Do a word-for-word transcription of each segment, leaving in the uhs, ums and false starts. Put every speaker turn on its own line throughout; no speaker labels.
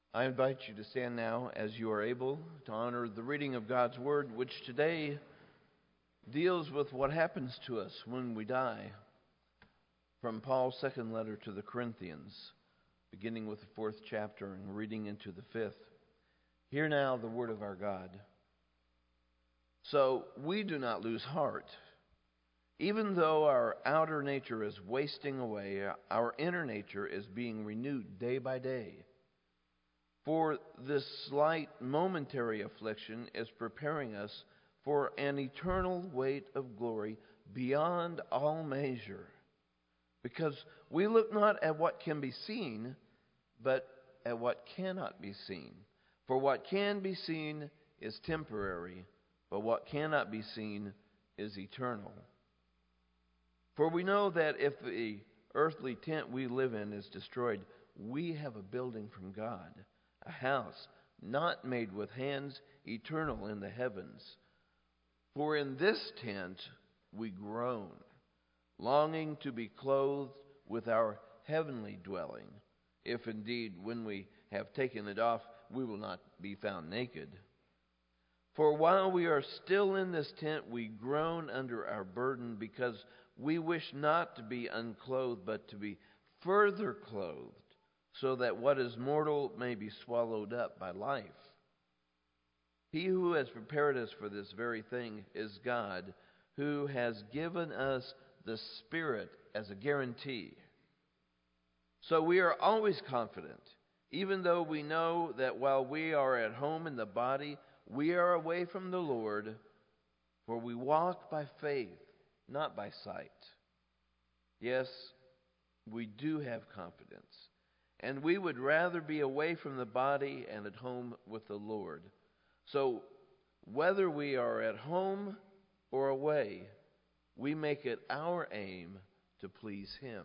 I invite you to stand now as you are able to honor the reading of God's Word, which today deals with what happens to us when we die. From Paul's second letter to the Corinthians, beginning with the fourth chapter and reading into the fifth. Hear now the word of our God. So we do not lose heart. Even though our outer nature is wasting away, our inner nature is being renewed day by day. For this slight momentary affliction is preparing us for an eternal weight of glory beyond all measure. Because we look not at what can be seen, but at what cannot be seen. For what can be seen is temporary, but what cannot be seen is eternal. For we know that if the earthly tent we live in is destroyed, we have a building from God, a house not made with hands, eternal in the heavens. For in this tent we groan, longing to be clothed with our heavenly dwelling, if indeed when we have taken it off we will not be found naked. For while we are still in this tent we groan under our burden, because we wish not to be unclothed but to be further clothed, so that what is mortal may be swallowed up by life. He who has prepared us for this very thing is God, who has given us the Spirit as a guarantee. So we are always confident, even though we know that while we are at home in the body, we are away from the Lord, for we walk by faith, not by sight. Yes, we do have confidence, and we would rather be away from the body and at home with the Lord. So whether we are at home or away, we make it our aim to please Him.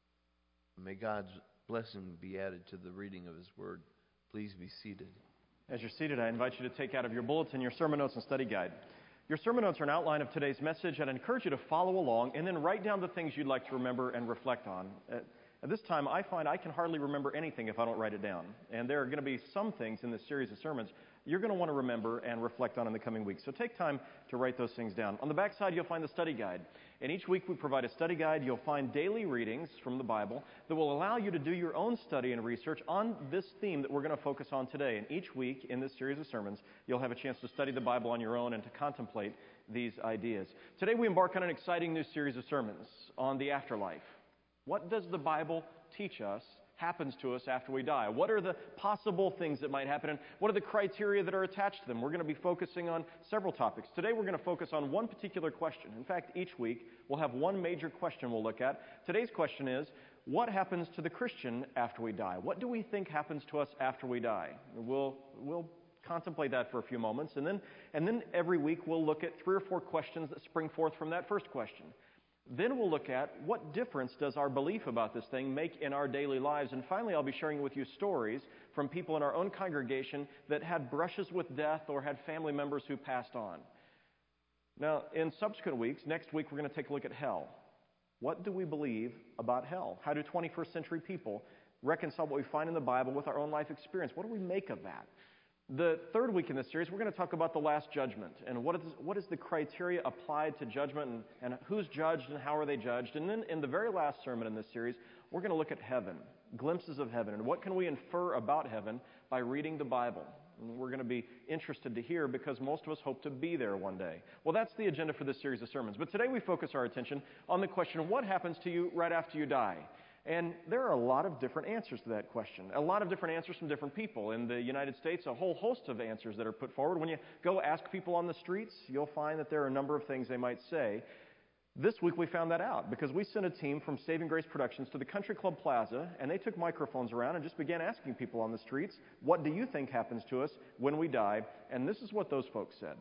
May God's blessing be added to the reading of His Word. Please be seated.
As you're seated, I invite you to take out of your bulletin your sermon notes and study guide. Your sermon notes are an outline of today's message. I'd encourage you to follow along and then write down the things you'd like to remember and reflect on. At, at this time, I find I can hardly remember anything if I don't write it down. And there are going to be some things in this series of sermons you're going to want to remember and reflect on in the coming weeks. So take time to write those things down. On the back side, you'll find the study guide. And each week we provide a study guide. You'll find daily readings from the Bible that will allow you to do your own study and research on this theme that we're going to focus on today. And each week in this series of sermons, you'll have a chance to study the Bible on your own and to contemplate these ideas. Today we embark on an exciting new series of sermons on the afterlife. What does the Bible teach us happens to us after we die? What are the possible things that might happen, and what are the criteria that are attached to them? We're going to be focusing on several topics. Today we're going to focus on one particular question. In fact, each week we'll have one major question we'll look at. Today's question is, what happens to the Christian after we die? What do we think happens to us after we die? We'll we'll contemplate that for a few moments, and then and then every week we'll look at three or four questions that spring forth from that first question. Then we'll look at what difference does our belief about this thing make in our daily lives. And finally, I'll be sharing with you stories from people in our own congregation that had brushes with death or had family members who passed on. Now, in subsequent weeks, next week we're going to take a look at hell. What do we believe about hell? How do twenty-first century people reconcile what we find in the Bible with our own life experience? What do we make of that? The third week in this series, we're going to talk about the Last Judgment and what is, what is the criteria applied to judgment, and, and who's judged and how are they judged. And then in the very last sermon in this series, we're going to look at heaven, glimpses of heaven, and what can we infer about heaven by reading the Bible. And we're going to be interested to hear because most of us hope to be there one day. Well, that's the agenda for this series of sermons. But today we focus our attention on the question, what happens to you right after you die? And there are a lot of different answers to that question, a lot of different answers from different people. In the United States, a whole host of answers that are put forward. When you go ask people on the streets, you'll find that there are a number of things they might say. This week we found that out because we sent a team from Saving Grace Productions to the Country Club Plaza, and they took microphones around and just began asking people on the streets, what do you think happens to us when we die? And this is what those folks said.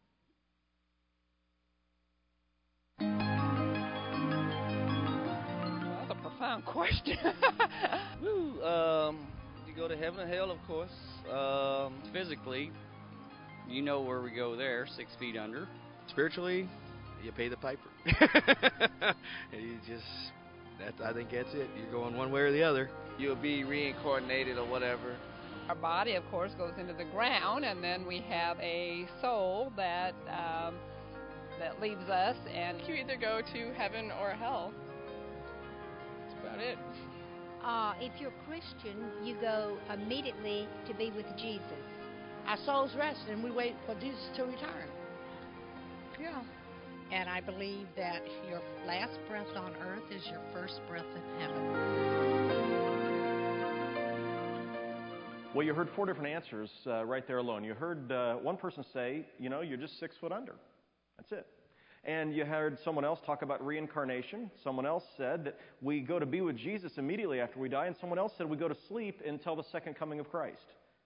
Profound question. Woo, um, you go to heaven or hell, of course. Um, physically, you know where we go there, six feet under.
Spiritually, you pay the piper. You just, that I think that's it. You're going one way or the other.
You'll be reincarnated or whatever. Our body, of course, goes into the ground, and then we have a soul that um, that leaves us, and
you either go to heaven or hell. That's about it.
Uh, if you're Christian, you go immediately to be with Jesus.
Our souls rest, and we wait for Jesus to return.
Yeah.
And I believe that your last breath on earth is your first breath in heaven.
Well, you heard four different answers uh, right there alone. You heard uh, one person say, you know, you're just six foot under. That's it. And you heard someone else talk about reincarnation. Someone else said that we go to be with Jesus immediately after we die. And someone else said we go to sleep until the second coming of Christ.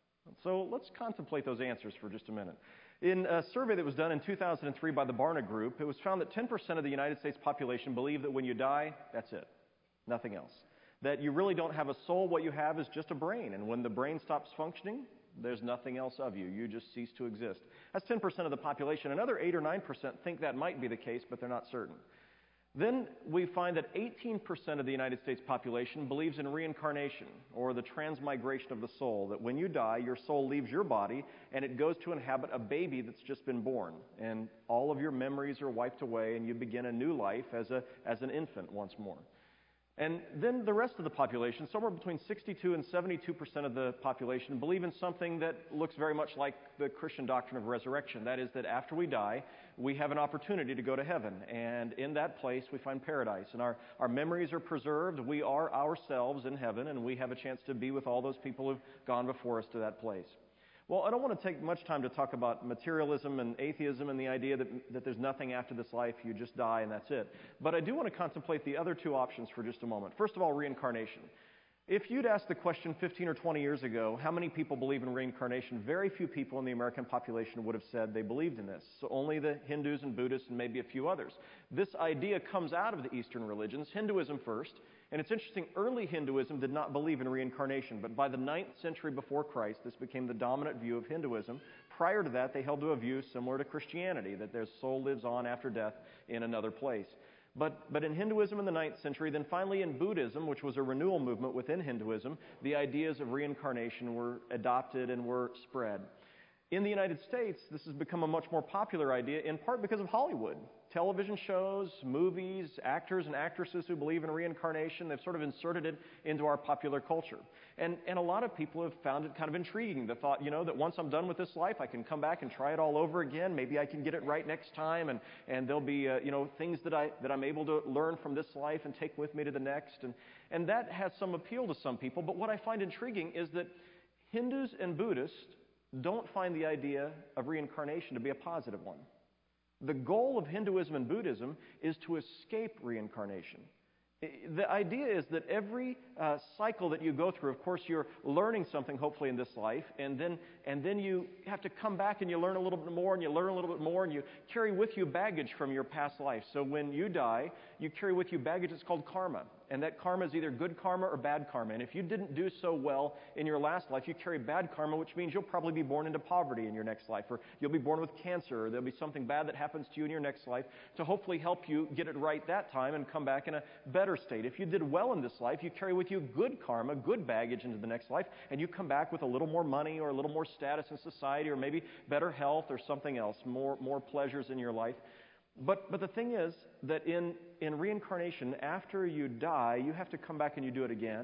So let's contemplate those answers for just a minute. In a survey that was done in two thousand three by the Barna Group, it was found that ten percent of the United States population believe that when you die, that's it. Nothing else. That you really don't have a soul. What you have is just a brain. And when the brain stops functioning, there's nothing else of you. You just cease to exist. That's ten percent of the population. Another eight or nine percent think that might be the case, but they're not certain. Then we find that eighteen percent of the United States population believes in reincarnation, or the transmigration of the soul, that when you die, your soul leaves your body and it goes to inhabit a baby that's just been born. And all of your memories are wiped away and you begin a new life as, a, as an infant once more. And then the rest of the population, somewhere between sixty-two and seventy-two percent of the population, believe in something that looks very much like the Christian doctrine of resurrection. That is, that after we die, we have an opportunity to go to heaven. And in that place, we find paradise. And our, our memories are preserved. We are ourselves in heaven, and we have a chance to be with all those people who've gone before us to that place. Well, I don't want to take much time to talk about materialism and atheism and the idea that, that there's nothing after this life, you just die and that's it. But I do want to contemplate the other two options for just a moment. First of all, reincarnation. If you'd asked the question fifteen or twenty years ago, how many people believe in reincarnation, very few people in the American population would have said they believed in this. So only the Hindus and Buddhists and maybe a few others. This idea comes out of the Eastern religions, Hinduism first. And it's interesting, early Hinduism did not believe in reincarnation, but by the ninth century before Christ, this became the dominant view of Hinduism. Prior to that, they held to a view similar to Christianity, that their soul lives on after death in another place. But, but in Hinduism in the ninth century, then finally in Buddhism, which was a renewal movement within Hinduism, the ideas of reincarnation were adopted and were spread. In the United States, this has become a much more popular idea, in part because of Hollywood. Television shows, movies, actors and actresses who believe in reincarnation, they've sort of inserted it into our popular culture. And, and a lot of people have found it kind of intriguing, the thought, you know, that once I'm done with this life, I can come back and try it all over again. Maybe I can get it right next time, and, and there'll be, uh, you know, things that, I, that I'm able to learn from this life and take with me to the next. And, and that has some appeal to some people. But what I find intriguing is that Hindus and Buddhists don't find the idea of reincarnation to be a positive one. The goal of Hinduism and Buddhism is to escape reincarnation. The idea is that every uh, cycle that you go through, of course, you're learning something, hopefully, in this life, and then, and then you have to come back and you learn a little bit more, and you learn a little bit more, and you carry with you baggage from your past life. So when you die, you carry with you baggage that's called karma. And that karma is either good karma or bad karma. And if you didn't do so well in your last life, you carry bad karma, which means you'll probably be born into poverty in your next life, or you'll be born with cancer, or there'll be something bad that happens to you in your next life to hopefully help you get it right that time and come back in a better state. If you did well in this life, you carry with you good karma, good baggage into the next life, and you come back with a little more money or a little more status in society, or maybe better health or something else, more, more pleasures in your life. But, but the thing is that in, in reincarnation, after you die, you have to come back and you do it again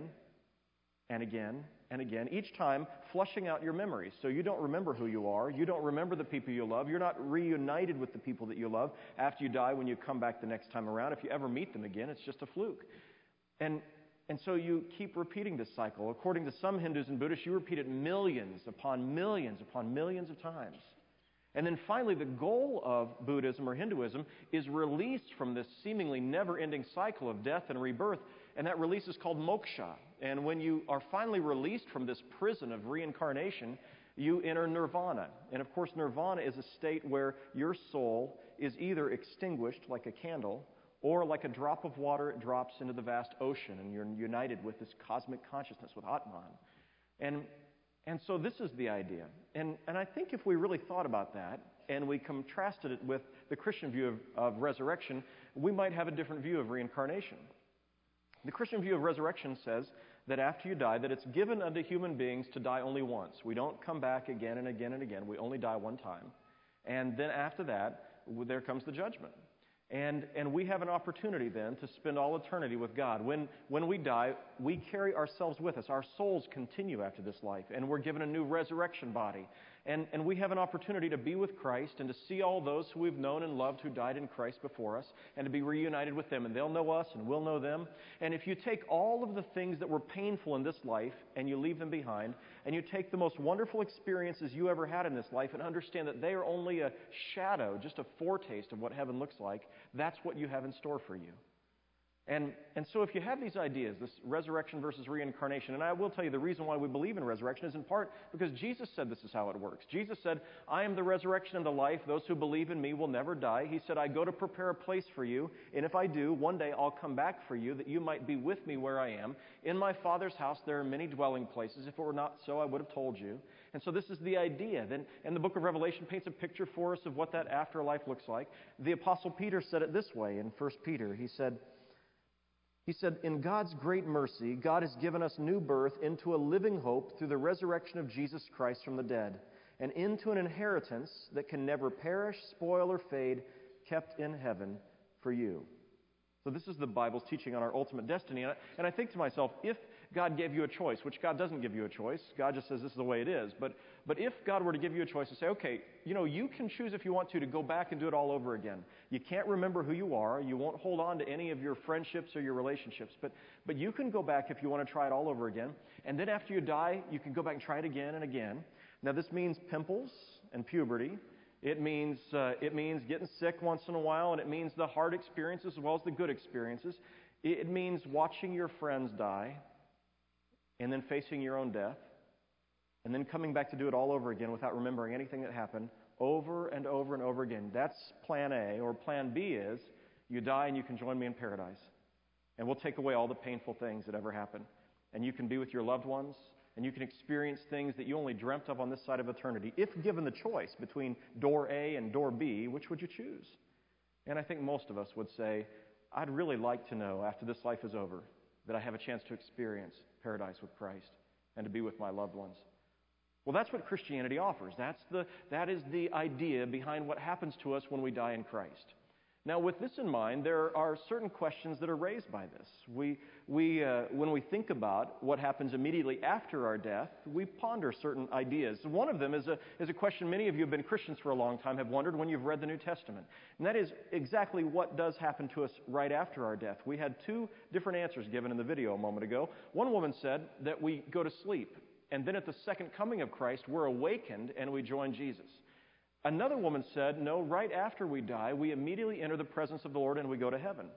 and again and again, each time flushing out your memories. So you don't remember who you are. You don't remember the people you love. You're not reunited with the people that you love after you die when you come back the next time around. If you ever meet them again, it's just a fluke. And, and so you keep repeating this cycle. According to some Hindus and Buddhists, you repeat it millions upon millions upon millions of times. And then finally, the goal of Buddhism or Hinduism is released from this seemingly never-ending cycle of death and rebirth, and that release is called moksha. And when you are finally released from this prison of reincarnation, you enter nirvana. And of course, nirvana is a state where your soul is either extinguished like a candle, or like a drop of water, it drops into the vast ocean, and you're united with this cosmic consciousness, with Atman. And And so this is the idea. And, and I think if we really thought about that, and we contrasted it with the Christian view of, of resurrection, we might have a different view of reincarnation. The Christian view of resurrection says that after you die, that it's given unto human beings to die only once. We don't come back again and again and again. We only die one time. And then after that, there comes the judgment. And and we have an opportunity then to spend all eternity with God. When when we die, we carry ourselves with us. Our souls continue after this life, and we're given a new resurrection body. And and we have an opportunity to be with Christ and to see all those who we've known and loved who died in Christ before us, and to be reunited with them. And they'll know us, and we'll know them. And if you take all of the things that were painful in this life and you leave them behind, and you take the most wonderful experiences you ever had in this life and understand that they are only a shadow, just a foretaste of what heaven looks like, that's what you have in store for you. And and so if you have these ideas, this resurrection versus reincarnation, and I will tell you the reason why we believe in resurrection is in part because Jesus said this is how it works. Jesus said, I am the resurrection and the life. Those who believe in me will never die. He said, I go to prepare a place for you, and if I do, one day I'll come back for you that you might be with me where I am. In my Father's house there are many dwelling places. If it were not so, I would have told you. And so this is the idea. Then, and the book of Revelation paints a picture for us of what that afterlife looks like. The Apostle Peter said it this way in First Peter. He said, He said, in God's great mercy, God has given us new birth into a living hope through the resurrection of Jesus Christ from the dead, and into an inheritance that can never perish, spoil, or fade, kept in heaven for you. So this is the Bible's teaching on our ultimate destiny. And I, and I think to myself, if God gave you a choice, which God doesn't give you a choice, God just says this is the way it is, but but if God were to give you a choice to say, okay, you know, you can choose if you want to to go back and do it all over again. You can't remember who you are. You won't hold on to any of your friendships or your relationships, but but you can go back if you want to try it all over again. And then after you die, you can go back and try it again and again. Now this means pimples and puberty. It means uh, it means getting sick once in a while, and it means the hard experiences as well as the good experiences. It means watching your friends die, and then facing your own death, and then coming back to do it all over again without remembering anything that happened, over and over and over again. That's plan A. Or plan B is, you die and you can join me in paradise. And we'll take away all the painful things that ever happened. And you can be with your loved ones, and you can experience things that you only dreamt of on this side of eternity. If given the choice between door A and door B, which would you choose? And I think most of us would say, I'd really like to know after this life is over that I have a chance to experience paradise with Christ and to be with my loved ones. Well, that's what Christianity offers. That's the, that is the idea behind what happens to us when we die in Christ. Now, with this in mind, there are certain questions that are raised by this. We, we, uh, when we think about what happens immediately after our death, we ponder certain ideas. One of them is a, is a question many of you who have been Christians for a long time have wondered when you've read the New Testament. And that is exactly what does happen to us right after our death. We had two different answers given in the video a moment ago. One woman said that we go to sleep, and then at the second coming of Christ, we're awakened and we join Jesus. Another woman said, no, right after we die, we immediately enter the presence of the Lord and we go to heaven.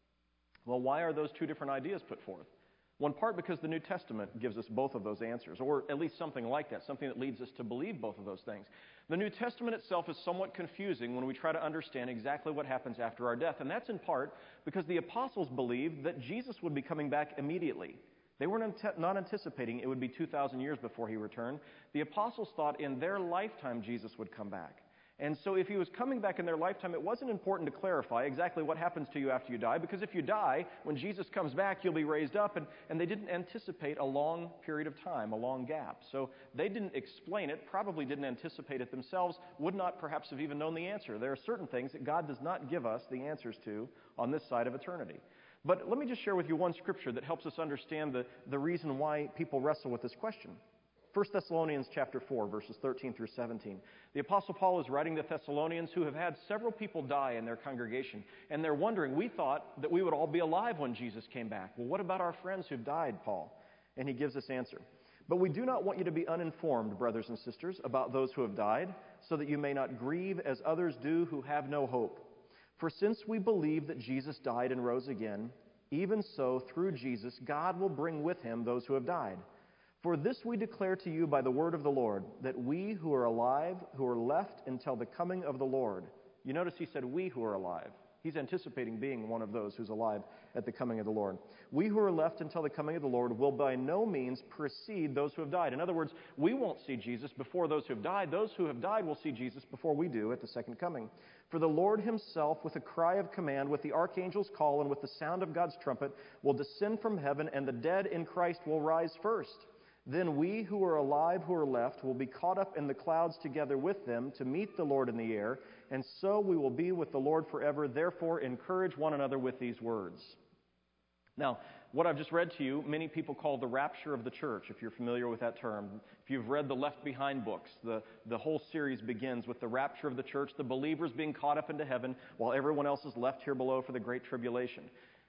Well, why are those two different ideas put forth? One part because the New Testament gives us both of those answers, or at least something like that, something that leads us to believe both of those things. The New Testament itself is somewhat confusing when we try to understand exactly what happens after our death, and that's in part because the apostles believed that Jesus would be coming back immediately. They were not anticipating it would be two thousand years before he returned. The apostles thought in their lifetime Jesus would come back. And so if he was coming back in their lifetime, it wasn't important to clarify exactly what happens to you after you die, because if you die, when Jesus comes back, you'll be raised up, and, and they didn't anticipate a long period of time, a long gap. So they didn't explain it, probably didn't anticipate it themselves, would not perhaps have even known the answer. There are certain things that God does not give us the answers to on this side of eternity. But let me just share with you one scripture that helps us understand the, the reason why people wrestle with this question. First Thessalonians chapter four, verses thirteen through seventeen. The Apostle Paul is writing to Thessalonians who have had several people die in their congregation. And they're wondering, we thought that we would all be alive when Jesus came back. Well, what about our friends who've died, Paul? And he gives this answer. But we do not want you to be uninformed, brothers and sisters, about those who have died, so that you may not grieve as others do who have no hope. For since we believe that Jesus died and rose again, even so, through Jesus, God will bring with him those who have died. For this we declare to you by the word of the Lord, that we who are alive, who are left until the coming of the Lord. You notice he said, we who are alive. He's anticipating being one of those who's alive at the coming of the Lord. We who are left until the coming of the Lord will by no means precede those who have died. In other words, we won't see Jesus before those who have died. Those who have died will see Jesus before we do at the second coming. For the Lord himself, with a cry of command, with the archangel's call, and with the sound of God's trumpet, will descend from heaven, and the dead in Christ will rise first. Then we who are alive, who are left, will be caught up in the clouds together with them to meet the Lord in the air, and so we will be with the Lord forever. Therefore, encourage one another with these words. Now, what I've just read to you, many people call the rapture of the church, if you're familiar with that term. If you've read the Left Behind books, the, the whole series begins with the rapture of the church, the believers being caught up into heaven while everyone else is left here below for the Great Tribulation.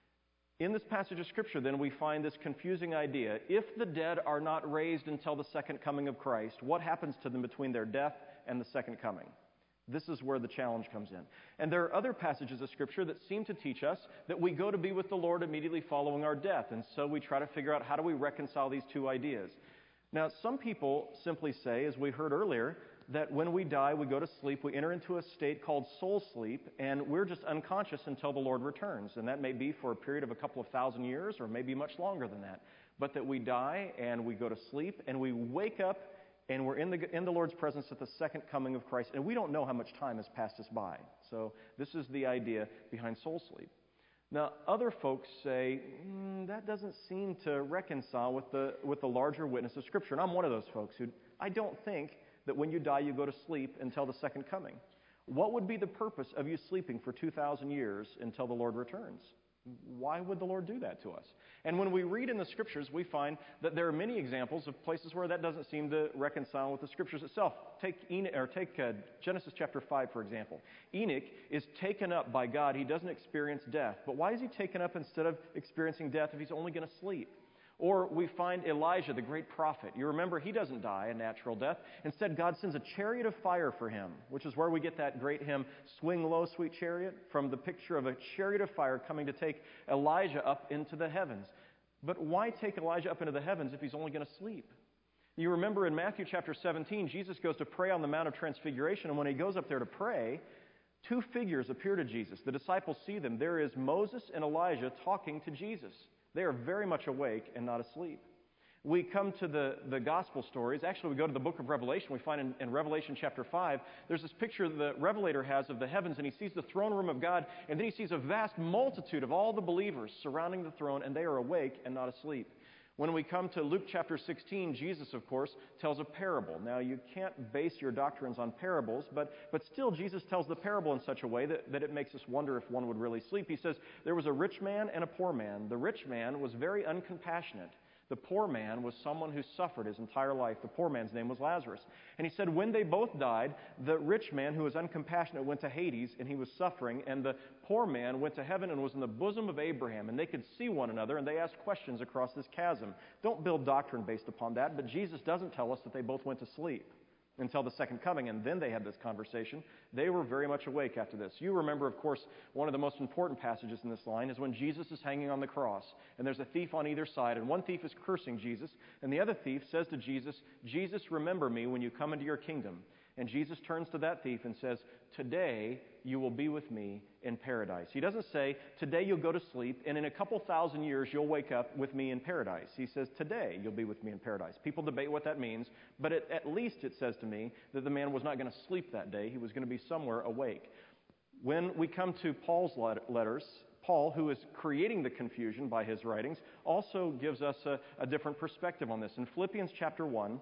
In this passage of Scripture, then, we find this confusing idea. If the dead are not raised until the second coming of Christ, what happens to them between their death and the second coming? This is where the challenge comes in. And there are other passages of Scripture that seem to teach us that we go to be with the Lord immediately following our death. And so we try to figure out how do we reconcile these two ideas. Now, some people simply say, as we heard earlier, that when we die, we go to sleep, we enter into a state called soul sleep, and we're just unconscious until the Lord returns. And that may be for a period of a couple of thousand years, or maybe much longer than that. But that we die, and we go to sleep, and we wake up, and we're in the, in the Lord's presence at the second coming of Christ, and we don't know how much time has passed us by. So this is the idea behind soul sleep. Now, other folks say, mm, that doesn't seem to reconcile with the, with the larger witness of Scripture. And I'm one of those folks who, I don't think that when you die, you go to sleep until the second coming. What would be the purpose of you sleeping for two thousand years until the Lord returns? Why would the Lord do that to us? And when we read in the Scriptures, we find that there are many examples of places where that doesn't seem to reconcile with the Scriptures itself. Take, Enoch, or take uh, Genesis chapter five, for example. Enoch is taken up by God. He doesn't experience death. But why is he taken up instead of experiencing death if he's only going to sleep? Or we find Elijah, the great prophet. You remember, he doesn't die a natural death. Instead, God sends a chariot of fire for him, which is where we get that great hymn, Swing Low, Sweet Chariot, from the picture of a chariot of fire coming to take Elijah up into the heavens. But why take Elijah up into the heavens if he's only going to sleep? You remember in Matthew chapter seventeen, Jesus goes to pray on the Mount of Transfiguration, and when he goes up there to pray, two figures appear to Jesus. The disciples see them. There is Moses and Elijah talking to Jesus. They are very much awake and not asleep. We come to the, the gospel stories. Actually, we go to the book of Revelation. We find in, in Revelation chapter five, there's this picture the Revelator has of the heavens, and he sees the throne room of God, and then he sees a vast multitude of all the believers surrounding the throne, and they are awake and not asleep. When we come to Luke chapter sixteen, Jesus, of course, tells a parable. Now, you can't base your doctrines on parables, but, but still Jesus tells the parable in such a way that, that it makes us wonder if one would really sleep. He says, there was a rich man and a poor man. The rich man was very uncompassionate. The poor man was someone who suffered his entire life. The poor man's name was Lazarus. And he said when they both died, the rich man who was uncompassionate went to Hades, and he was suffering, and the poor man went to heaven and was in the bosom of Abraham, and they could see one another, and they asked questions across this chasm. Don't build doctrine based upon that, but Jesus doesn't tell us that they both went to sleep until the second coming, and then they had this conversation. They were very much awake after this. You remember, of course, one of the most important passages in this line is when Jesus is hanging on the cross, and there's a thief on either side, and one thief is cursing Jesus, and the other thief says to Jesus, Jesus, remember me when you come into your kingdom. And Jesus turns to that thief and says, today you will be with me in paradise. He doesn't say, today you'll go to sleep, and in a couple thousand years you'll wake up with me in paradise. He says, today you'll be with me in paradise. People debate what that means, but it, at least it says to me that the man was not going to sleep that day. He was going to be somewhere awake. When we come to Paul's letters, Paul, who is creating the confusion by his writings, also gives us a, a different perspective on this. In Philippians chapter one,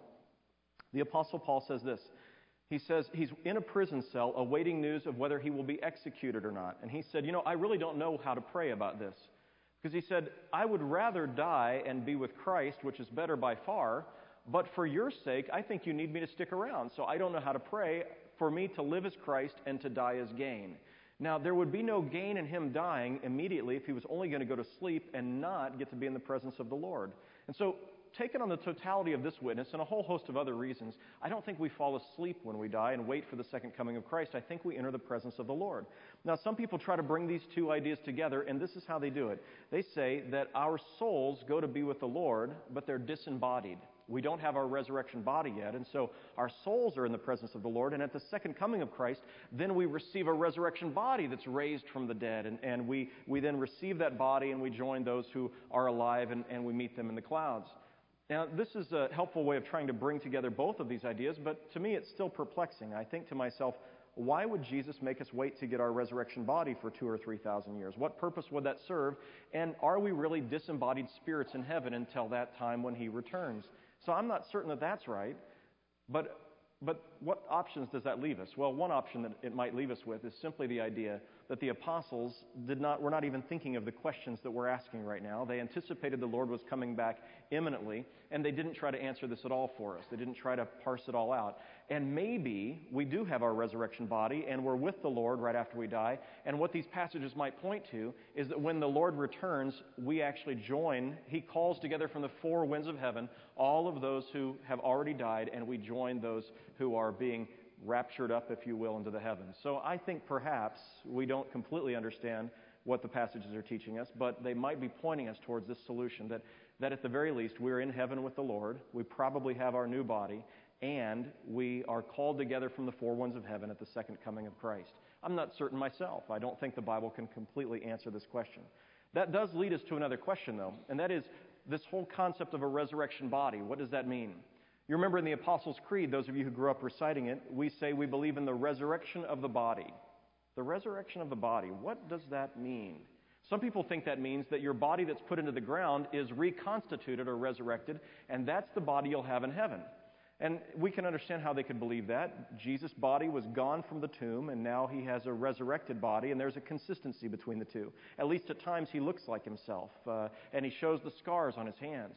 the Apostle Paul says this. He says he's in a prison cell awaiting news of whether he will be executed or not. And he said, you know, I really don't know how to pray about this. Because he said, I would rather die and be with Christ, which is better by far, but for your sake, I think you need me to stick around. So I don't know how to pray. For me to live as Christ and to die as gain. Now, there would be no gain in him dying immediately if he was only going to go to sleep and not get to be in the presence of the Lord. And so, taken on the totality of this witness and a whole host of other reasons, I don't think we fall asleep when we die and wait for the second coming of Christ. I think we enter the presence of the Lord. Now, some people try to bring these two ideas together, and this is how they do it. They say that our souls go to be with the Lord, but they're disembodied. We don't have our resurrection body yet, and so our souls are in the presence of the Lord, and at the second coming of Christ, then we receive a resurrection body that's raised from the dead, and, and we, we then receive that body, and we join those who are alive, and, and we meet them in the clouds. Now, this is a helpful way of trying to bring together both of these ideas, but to me it's still perplexing. I think to myself, why would Jesus make us wait to get our resurrection body for two or three thousand years? What purpose would that serve? And are we really disembodied spirits in heaven until that time when he returns? So I'm not certain that that's right, but but what options does that leave us? Well, one option that it might leave us with is simply the idea that the apostles did not were not even thinking of the questions that we're asking right now. They anticipated the Lord was coming back imminently, and they didn't try to answer this at all for us. They didn't try to parse it all out. And maybe we do have our resurrection body, and we're with the Lord right after we die, and what these passages might point to is that when the Lord returns, we actually join. He calls together from the four winds of heaven all of those who have already died, and we join those who are being raptured up, if you will, into the heavens. So I think perhaps we don't completely understand what the passages are teaching us, but they might be pointing us towards this solution, that, that at the very least we're in heaven with the Lord, we probably have our new body, and we are called together from the four winds of heaven at the second coming of Christ. I'm not certain myself. I don't think the Bible can completely answer this question. That does lead us to another question, though, and that is this whole concept of a resurrection body. What does that mean? You remember in the Apostles' Creed, those of you who grew up reciting it, we say we believe in the resurrection of the body. The resurrection of the body. What does that mean? Some people think that means that your body that's put into the ground is reconstituted or resurrected, and that's the body you'll have in heaven. And we can understand how they could believe that. Jesus' body was gone from the tomb, and now he has a resurrected body, and there's a consistency between the two. At least at times he looks like himself, uh, and he shows the scars on his hands.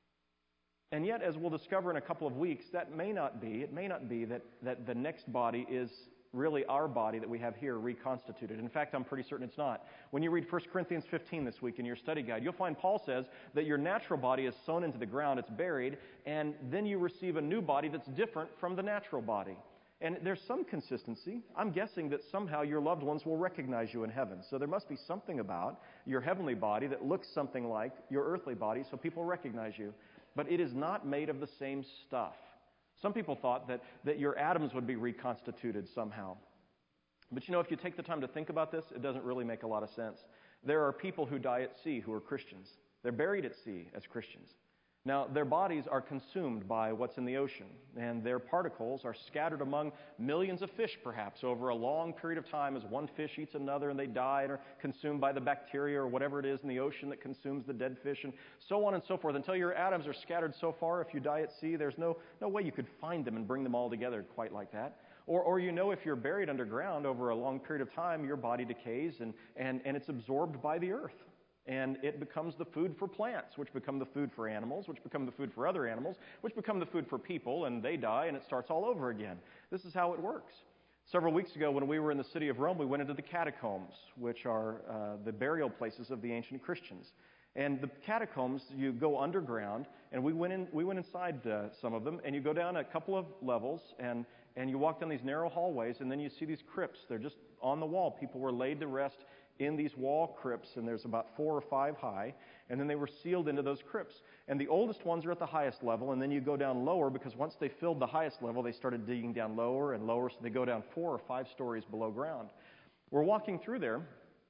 And yet, as we'll discover in a couple of weeks, that may not be. It may not be that, that the next body is really our body that we have here reconstituted. In fact, I'm pretty certain it's not. When you read First Corinthians fifteen this week in your study guide, you'll find Paul says that your natural body is sown into the ground, it's buried, and then you receive a new body that's different from the natural body. And there's some consistency. I'm guessing that somehow your loved ones will recognize you in heaven. So there must be something about your heavenly body that looks something like your earthly body so people recognize you. But it is not made of the same stuff. Some people thought that, that your atoms would be reconstituted somehow. But you know, if you take the time to think about this, it doesn't really make a lot of sense. There are people who die at sea who are Christians. They're buried at sea as Christians. Now, their bodies are consumed by what's in the ocean, and their particles are scattered among millions of fish, perhaps, over a long period of time as one fish eats another and they die and are consumed by the bacteria or whatever it is in the ocean that consumes the dead fish, and so on and so forth. Until your atoms are scattered so far, if you die at sea, there's no, no way you could find them and bring them all together quite like that. Or, or you know, if you're buried underground over a long period of time, your body decays and, and, and it's absorbed by the earth. And it becomes the food for plants, which become the food for animals, which become the food for other animals, which become the food for people, and they die, and it starts all over again. This is how it works. Several weeks ago, when we were in the city of Rome, we went into the catacombs, which are uh, the burial places of the ancient Christians. And the catacombs, you go underground, and we went in. We went inside uh, some of them, and you go down a couple of levels, and and you walk down these narrow hallways, and then you see these crypts. They're just on the wall. People were laid to rest in these wall crypts, and there's about four or five high, and then they were sealed into those crypts. And the oldest ones are at the highest level, and then you go down lower, because once they filled the highest level, they started digging down lower and lower, so they go down four or five stories below ground. We're walking through there,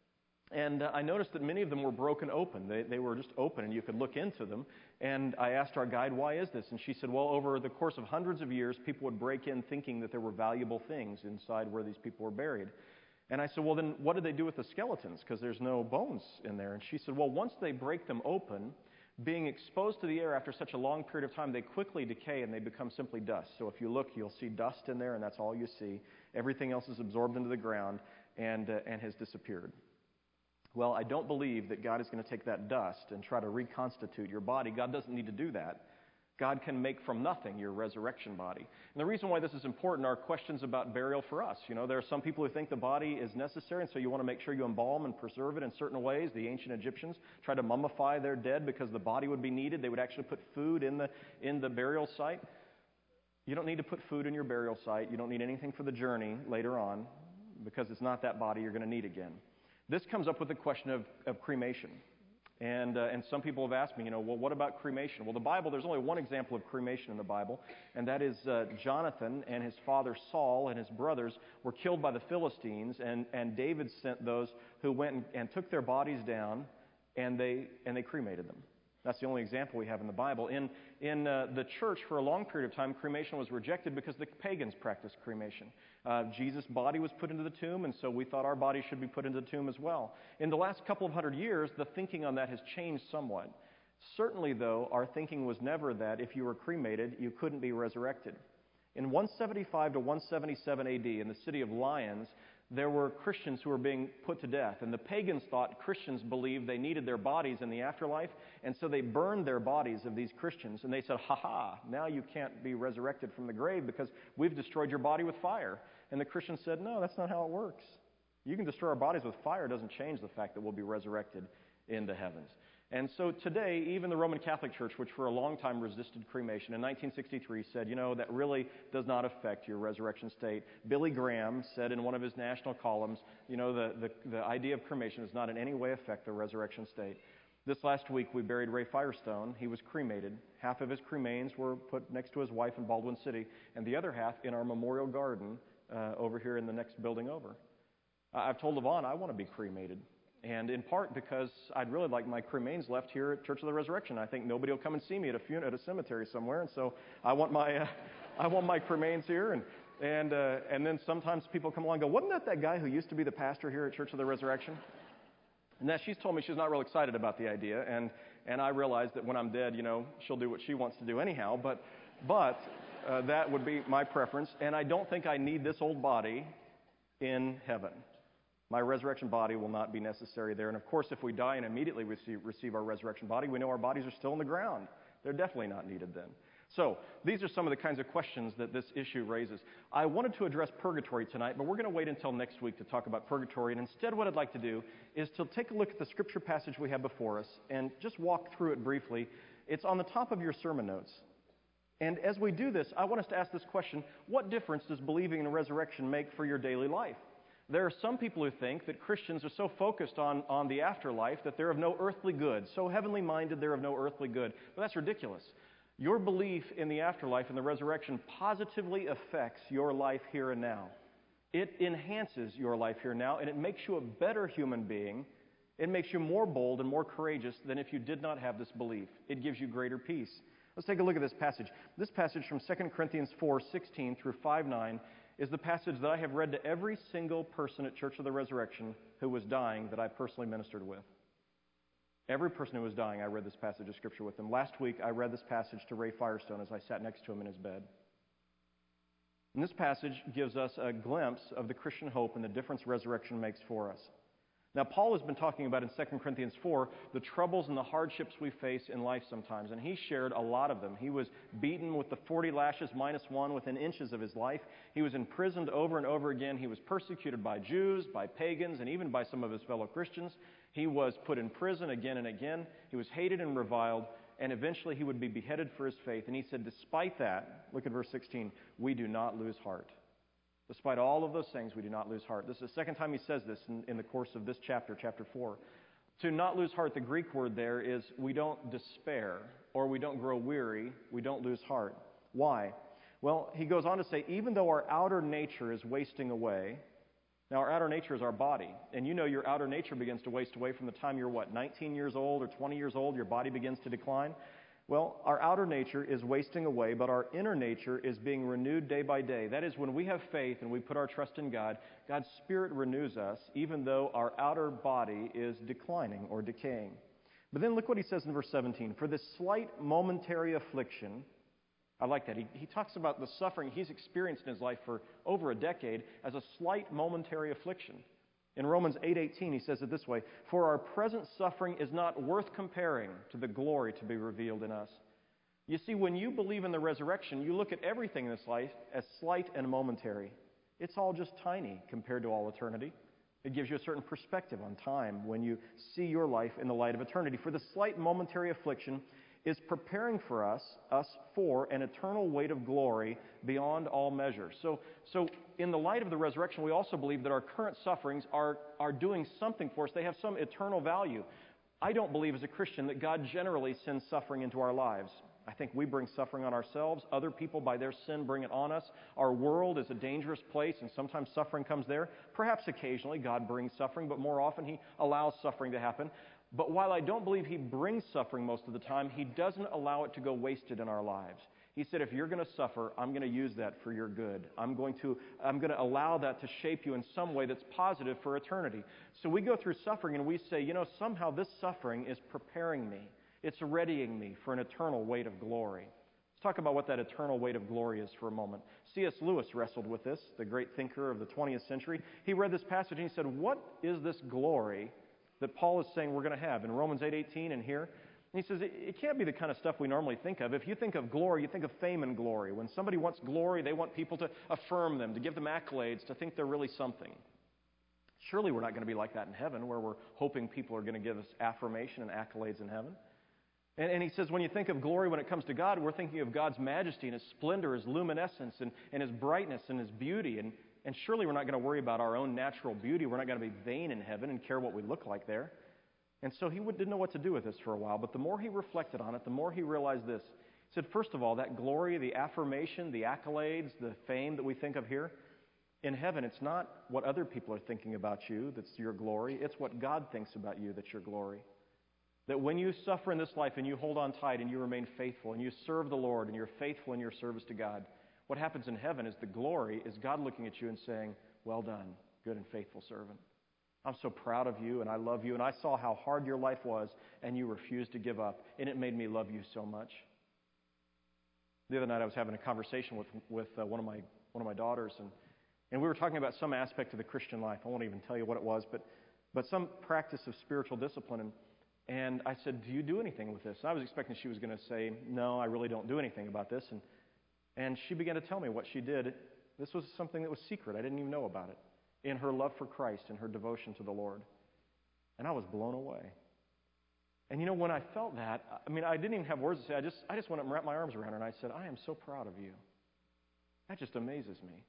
and uh, I noticed that many of them were broken open. They, they were just open, and you could look into them. And I asked our guide, why is this? And she said, well, over the course of hundreds of years, people would break in thinking that there were valuable things inside where these people were buried. And I said, well, then what do they do with the skeletons? Because there's no bones in there. And she said, well, once they break them open, being exposed to the air after such a long period of time, they quickly decay and they become simply dust. So if you look, you'll see dust in there, and that's all you see. Everything else is absorbed into the ground and, uh, and has disappeared. Well, I don't believe that God is going to take that dust and try to reconstitute your body. God doesn't need to do that. God can make from nothing your resurrection body. And the reason why this is important are questions about burial for us. You know, there are some people who think the body is necessary, and so you want to make sure you embalm and preserve it in certain ways. The ancient Egyptians tried to mummify their dead because the body would be needed. They would actually put food in the, in the burial site. You don't need to put food in your burial site. You don't need anything for the journey later on, because it's not that body you're going to need again. This comes up with the question of, of cremation. And, uh, and some people have asked me, you know, well, what about cremation? Well, the Bible, there's only one example of cremation in the Bible, and that is uh, Jonathan and his father Saul and his brothers were killed by the Philistines, and, and David sent those who went and, and took their bodies down, and they, and they cremated them. That's the only example we have in the Bible. In, in uh, the church, for a long period of time, cremation was rejected because the pagans practiced cremation. Uh, Jesus' body was put into the tomb, and so we thought our body should be put into the tomb as well. In the last couple of hundred years, the thinking on that has changed somewhat. Certainly, though, our thinking was never that if you were cremated, you couldn't be resurrected. In one seventy-five to one seventy-seven A D, in the city of Lyons, there were Christians who were being put to death. And the pagans thought Christians believed they needed their bodies in the afterlife, and so they burned their bodies of these Christians. And they said, ha ha, now you can't be resurrected from the grave because we've destroyed your body with fire. And the Christians said, no, that's not how it works. You can destroy our bodies with fire. It doesn't change the fact that we'll be resurrected into heavens. And so today, even the Roman Catholic Church, which for a long time resisted cremation, in nineteen sixty-three said, you know, that really does not affect your resurrection state. Billy Graham said in one of his national columns, you know, the, the, the idea of cremation does not in any way affect the resurrection state. This last week, we buried Ray Firestone. He was cremated. Half of his cremains were put next to his wife in Baldwin City, and the other half in our memorial garden uh, over here in the next building over. Uh, I've told Levon I want to be cremated. And in part because I'd really like my cremains left here at Church of the Resurrection. I think nobody will come and see me at a fun- at a cemetery somewhere, and so I want my uh, I want my cremains here. And and uh, and then sometimes people come along and go, wasn't that that guy who used to be the pastor here at Church of the Resurrection? And that she's told me she's not real excited about the idea, and and I realize that when I'm dead, you know, she'll do what she wants to do anyhow. But but uh, that would be my preference, and I don't think I need this old body in heaven. My resurrection body will not be necessary there. And of course, if we die and immediately receive, receive our resurrection body, we know our bodies are still in the ground. They're definitely not needed then. So these are some of the kinds of questions that this issue raises. I wanted to address purgatory tonight, but we're going to wait until next week to talk about purgatory. And instead, what I'd like to do is to take a look at the scripture passage we have before us and just walk through it briefly. It's on the top of your sermon notes. And as we do this, I want us to ask this question: what difference does believing in a resurrection make for your daily life? There are some people who think that Christians are so focused on, on the afterlife that they're of no earthly good, so heavenly minded they're of no earthly good. But that's ridiculous. Your belief in the afterlife and the resurrection positively affects your life here and now. It enhances your life here and now, and it makes you a better human being. It makes you more bold and more courageous than if you did not have this belief. It gives you greater peace. Let's take a look at this passage. This passage from Second Corinthians four sixteen through five nine is the passage that I have read to every single person at Church of the Resurrection who was dying that I personally ministered with. Every person who was dying, I read this passage of Scripture with them. Last week, I read this passage to Ray Firestone as I sat next to him in his bed. And this passage gives us a glimpse of the Christian hope and the difference resurrection makes for us. Now, Paul has been talking about in Second Corinthians four the troubles and the hardships we face in life sometimes, and he shared a lot of them. He was beaten with the forty lashes minus one within inches of his life. He was imprisoned over and over again. He was persecuted by Jews, by pagans, and even by some of his fellow Christians. He was put in prison again and again. He was hated and reviled, and eventually he would be beheaded for his faith. And he said, despite that, look at verse sixteen, we do not lose heart. Despite all of those things, we do not lose heart. This is the second time he says this in, in the course of this chapter, chapter four. To not lose heart, the Greek word there is we don't despair or we don't grow weary, we don't lose heart. Why? Well, he goes on to say, even though our outer nature is wasting away, now our outer nature is our body, and you know your outer nature begins to waste away from the time you're what, nineteen years old or twenty years old, your body begins to decline. Well, our outer nature is wasting away, but our inner nature is being renewed day by day. That is, when we have faith and we put our trust in God, God's Spirit renews us, even though our outer body is declining or decaying. But then look what he says in verse seventeen. For this slight momentary affliction, I like that. He, he talks about the suffering he's experienced in his life for over a decade as a slight momentary affliction. In Romans eight eighteen, he says it this way, for our present suffering is not worth comparing to the glory to be revealed in us. You see, when you believe in the resurrection, you look at everything in this life as slight and momentary. It's all just tiny compared to all eternity. It gives you a certain perspective on time when you see your life in the light of eternity. For the slight momentary affliction is preparing for us, us for an eternal weight of glory beyond all measure. So, so in the light of the resurrection, we also believe that our current sufferings are, are doing something for us. They have some eternal value. I don't believe as a Christian that God generally sends suffering into our lives. I think we bring suffering on ourselves. Other people, by their sin, bring it on us. Our world is a dangerous place, and sometimes suffering comes there. Perhaps occasionally God brings suffering, but more often He allows suffering to happen. But while I don't believe He brings suffering most of the time, He doesn't allow it to go wasted in our lives. He said, if you're going to suffer, I'm going to use that for your good. I'm going to, I'm going to allow that to shape you in some way that's positive for eternity. So we go through suffering and we say, you know, somehow this suffering is preparing me. It's readying me for an eternal weight of glory. Let's talk about what that eternal weight of glory is for a moment. C S Lewis wrestled with this, the great thinker of the twentieth century. He read this passage and he said, what is this glory that Paul is saying we're going to have? In Romans eight eighteen and here, and he says, it, it can't be the kind of stuff we normally think of. If you think of glory, you think of fame and glory. When somebody wants glory, they want people to affirm them, to give them accolades, to think they're really something. Surely we're not going to be like that in heaven, where we're hoping people are going to give us affirmation and accolades in heaven. And, and he says, when you think of glory when it comes to God, we're thinking of God's majesty and His splendor, His luminescence, and, and His brightness and His beauty. And, and surely we're not going to worry about our own natural beauty. We're not going to be vain in heaven and care what we look like there. And so he didn't know what to do with this for a while, but the more he reflected on it, the more he realized this. He said, first of all, that glory, the affirmation, the accolades, the fame that we think of here, in heaven, it's not what other people are thinking about you that's your glory. It's what God thinks about you that's your glory. That when you suffer in this life and you hold on tight and you remain faithful and you serve the Lord and you're faithful in your service to God, what happens in heaven is the glory is God looking at you and saying, well done, good and faithful servant. I'm so proud of you, and I love you, and I saw how hard your life was, and you refused to give up, and it made me love you so much. The other night I was having a conversation with with uh, one of my one of my daughters, and, and we were talking about some aspect of the Christian life. I won't even tell you what it was, but but some practice of spiritual discipline. And, and I said, do you do anything with this? And I was expecting she was going to say, no, I really don't do anything about this. And and she began to tell me what she did. This was something that was secret. I didn't even know about it. In her love for Christ and her devotion to the Lord. And I was blown away. And you know, when I felt that, I mean, I didn't even have words to say. I just I just went up and wrapped my arms around her and I said, I am so proud of you. That just amazes me.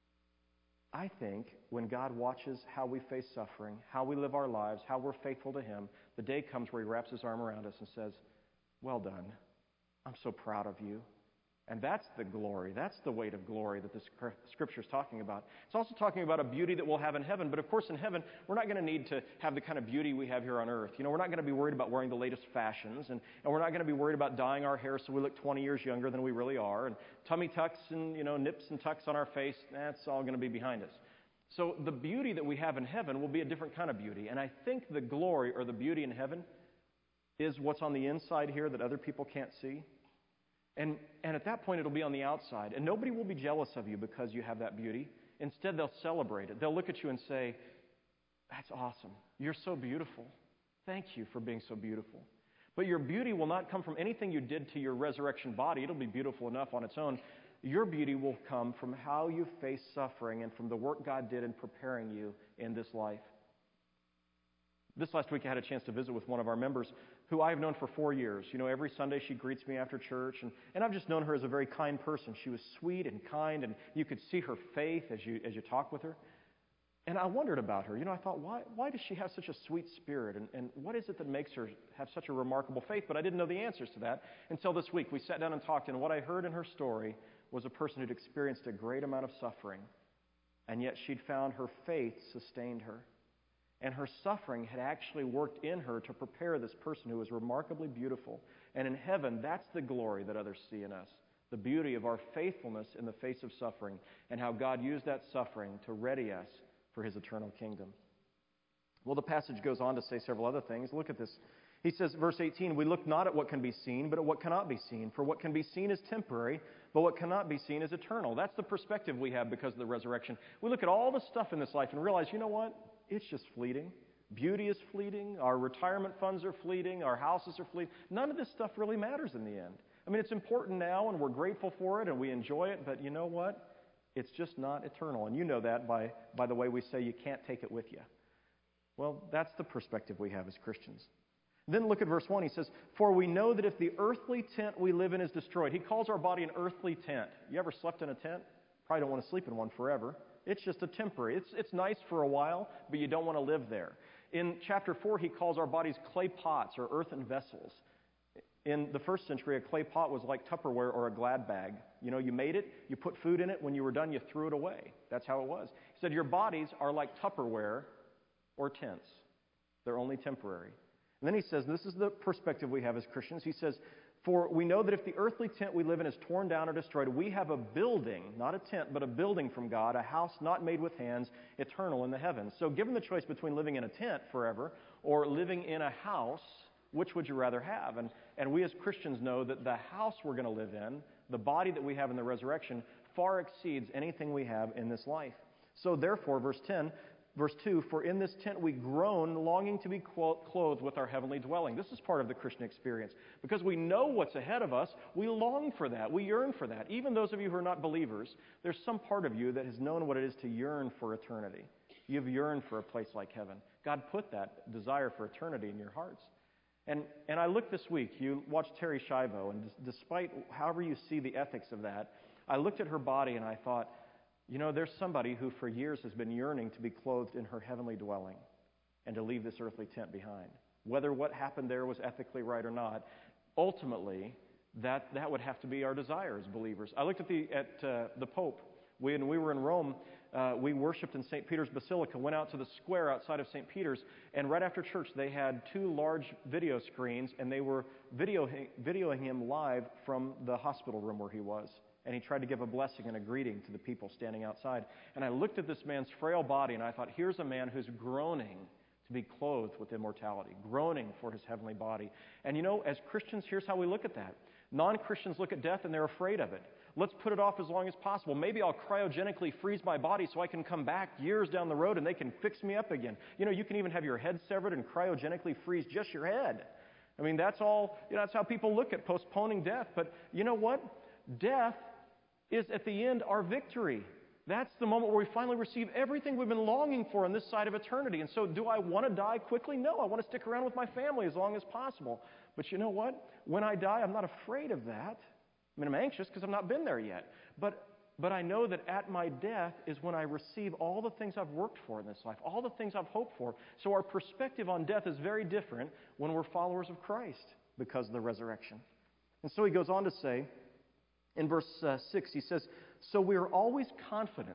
I think when God watches how we face suffering, how we live our lives, how we're faithful to Him, the day comes where He wraps His arm around us and says, well done. I'm so proud of you. And that's the glory. That's the weight of glory that the Scripture is talking about. It's also talking about a beauty that we'll have in heaven. But of course, in heaven, we're not going to need to have the kind of beauty we have here on earth. You know, we're not going to be worried about wearing the latest fashions. And, and we're not going to be worried about dyeing our hair so we look twenty years younger than we really are. And tummy tucks and, you know, nips and tucks on our face, that's all going to be behind us. So the beauty that we have in heaven will be a different kind of beauty. And I think the glory or the beauty in heaven is what's on the inside here that other people can't see. And, and at that point, it'll be on the outside. And nobody will be jealous of you because you have that beauty. Instead, they'll celebrate it. They'll look at you and say, that's awesome. You're so beautiful. Thank you for being so beautiful. But your beauty will not come from anything you did to your resurrection body. It'll be beautiful enough on its own. Your beauty will come from how you face suffering and from the work God did in preparing you in this life. This last week I had a chance to visit with one of our members who I have known for four years. You know, every Sunday she greets me after church, and, and I've just known her as a very kind person. She was sweet and kind, and you could see her faith as you as you talk with her. And I wondered about her. You know, I thought, why why does she have such a sweet spirit, and, and what is it that makes her have such a remarkable faith? But I didn't know the answers to that until this week. We sat down and talked, and what I heard in her story was a person who'd experienced a great amount of suffering, and yet she'd found her faith sustained her. And her suffering had actually worked in her to prepare this person who was remarkably beautiful. And in heaven, that's the glory that others see in us. The beauty of our faithfulness in the face of suffering and how God used that suffering to ready us for His eternal kingdom. Well, the passage goes on to say several other things. Look at this. He says, verse eighteen, we look not at what can be seen, but at what cannot be seen. For what can be seen is temporary, but what cannot be seen is eternal. That's the perspective we have because of the resurrection. We look at all the stuff in this life and realize, you know what? It's just fleeting. Beauty is fleeting. Our retirement funds are fleeting. Our houses are fleeting. None of this stuff really matters in the end. I mean, it's important now, and we're grateful for it, and we enjoy it, but you know what? It's just not eternal. And you know that by, by the way we say you can't take it with you. Well, that's the perspective we have as Christians. Then look at verse one. He says, for we know that if the earthly tent we live in is destroyed. He calls our body an earthly tent. You ever slept in a tent? Probably don't want to sleep in one forever. It's just a temporary. It's, it's nice for a while, but you don't want to live there. In chapter four, he calls our bodies clay pots or earthen vessels. In the first century, a clay pot was like Tupperware or a Glad bag. You know, you made it, you put food in it, when you were done, you threw it away. That's how it was. He said, your bodies are like Tupperware or tents. They're only temporary. And then he says, this is the perspective we have as Christians. He says, for we know that if the earthly tent we live in is torn down or destroyed, we have a building, not a tent, but a building from God, a house not made with hands, eternal in the heavens. So given the choice between living in a tent forever or living in a house, which would you rather have? And, and we as Christians know that the house we're going to live in, the body that we have in the resurrection, far exceeds anything we have in this life. So therefore, verse ten, verse two, for in this tent we groan, longing to be clothed with our heavenly dwelling. This is part of the Christian experience. Because we know what's ahead of us, we long for that. We yearn for that. Even those of you who are not believers, there's some part of you that has known what it is to yearn for eternity. You've yearned for a place like heaven. God put that desire for eternity in your hearts. And, and I looked this week, you watched Terri Schiavo, and d- despite however you see the ethics of that, I looked at her body and I thought, you know, there's somebody who for years has been yearning to be clothed in her heavenly dwelling and to leave this earthly tent behind. Whether what happened there was ethically right or not, ultimately, that, that would have to be our desire as believers. I looked at the, at, uh, the Pope. When we were in Rome, uh, we worshipped in Saint Peter's Basilica, went out to the square outside of Saint Peter's, and right after church they had two large video screens, and they were video, videoing him live from the hospital room where he was. And he tried to give a blessing and a greeting to the people standing outside. And I looked at this man's frail body, and I thought, here's a man who's groaning to be clothed with immortality, groaning for his heavenly body. And you know, as Christians, here's how we look at that. Non-Christians look at death and they're afraid of it. Let's put it off as long as possible. Maybe I'll cryogenically freeze my body so I can come back years down the road and they can fix me up again. You know, you can even have your head severed and cryogenically freeze just your head. I mean, that's all, you know, that's how people look at postponing death. But you know what? Death is at the end our victory. That's the moment where we finally receive everything we've been longing for on this side of eternity. And so do I want to die quickly? No, I want to stick around with my family as long as possible. But you know what? When I die, I'm not afraid of that. I mean, I'm anxious because I've not been there yet. But, but I know that at my death is when I receive all the things I've worked for in this life, all the things I've hoped for. So our perspective on death is very different when we're followers of Christ because of the resurrection. And so he goes on to say, in verse uh, six, he says, so we are always confident.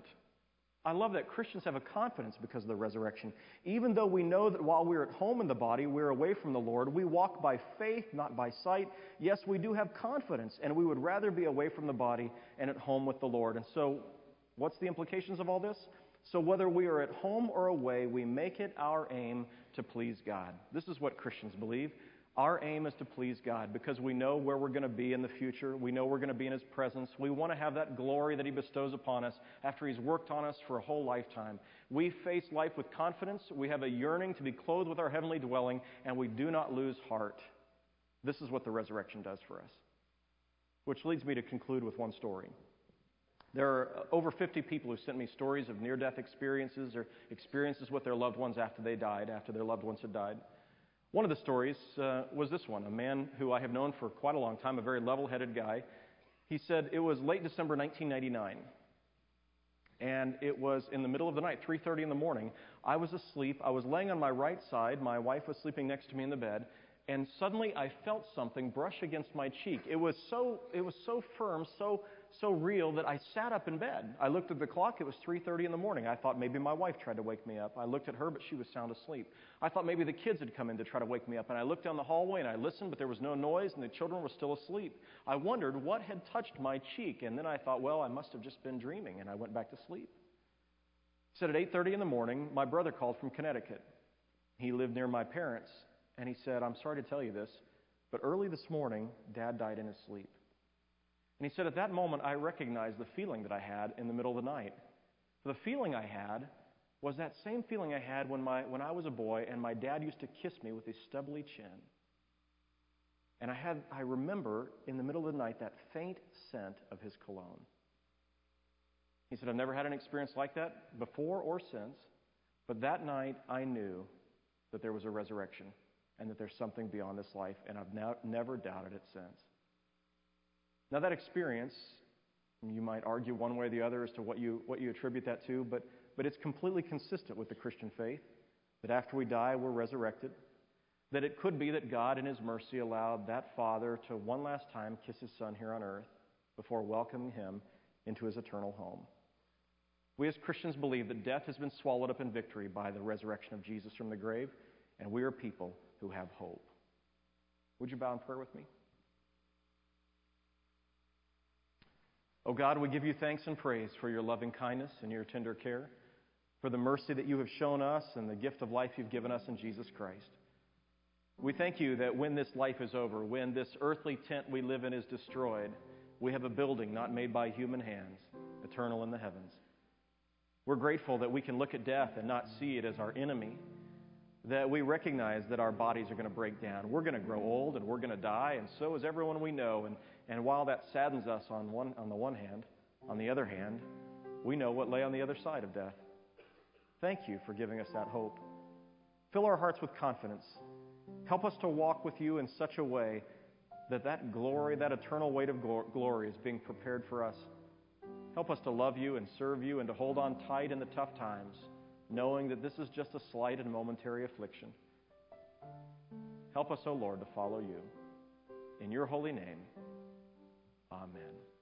I love that Christians have a confidence because of the resurrection. Even though we know that while we're at home in the body, we're away from the Lord. We walk by faith, not by sight. Yes, we do have confidence, and we would rather be away from the body and at home with the Lord. And so, what's the implications of all this? So whether we are at home or away, we make it our aim to please God. This is what Christians believe. Our aim is to please God because we know where we're going to be in the future. We know we're going to be in His presence. We want to have that glory that He bestows upon us after He's worked on us for a whole lifetime. We face life with confidence. We have a yearning to be clothed with our heavenly dwelling, and we do not lose heart. This is what the resurrection does for us. Which leads me to conclude with one story. There are over fifty people who sent me stories of near-death experiences or experiences with their loved ones after they died, after their loved ones had died. One of the stories uh, was this one, a man who I have known for quite a long time, a very level-headed guy. He said it was late December nineteen ninety-nine, and it was in the middle of the night, three thirty in the morning. I was asleep. I was laying on my right side. My wife was sleeping next to me in the bed, and suddenly I felt something brush against my cheek. It was so, it was so firm, so so real that I sat up in bed. I looked at the clock. It was three thirty in the morning. I thought maybe my wife tried to wake me up. I looked at her, but she was sound asleep. I thought maybe the kids had come in to try to wake me up. And I looked down the hallway and I listened, but there was no noise and the children were still asleep. I wondered what had touched my cheek. And then I thought, well, I must have just been dreaming. And I went back to sleep. He said at eight thirty in the morning, my brother called from Connecticut. He lived near my parents. And he said, I'm sorry to tell you this, but early this morning, Dad died in his sleep. And he said, at that moment, I recognized the feeling that I had in the middle of the night. The feeling I had was that same feeling I had when, my, when I was a boy and my dad used to kiss me with his stubbly chin. And I, had, I remember in the middle of the night that faint scent of his cologne. He said, I've never had an experience like that before or since, but that night I knew that there was a resurrection and that there's something beyond this life, and I've now, never doubted it since. Now that experience, you might argue one way or the other as to what you what you attribute that to, but, but it's completely consistent with the Christian faith, that after we die, we're resurrected, that it could be that God in his mercy allowed that father to one last time kiss his son here on earth before welcoming him into his eternal home. We as Christians believe that death has been swallowed up in victory by the resurrection of Jesus from the grave, and we are people who have hope. Would you bow in prayer with me? Oh God, we give you thanks and praise for your loving kindness and your tender care, for the mercy that you have shown us and the gift of life you've given us in Jesus Christ. We thank you that when this life is over, when this earthly tent we live in is destroyed, we have a building not made by human hands, eternal in the heavens. We're grateful that we can look at death and not see it as our enemy, that we recognize that our bodies are going to break down. We're going to grow old and we're going to die, and so is everyone we know. And, and while that saddens us on, one, on the one hand, on the other hand, we know what lay on the other side of death. Thank you for giving us that hope. Fill our hearts with confidence. Help us to walk with you in such a way that that glory, that eternal weight of glory is being prepared for us. Help us to love you and serve you and to hold on tight in the tough times, knowing that this is just a slight and momentary affliction. Help us, O Lord, to follow you. In your holy name, amen.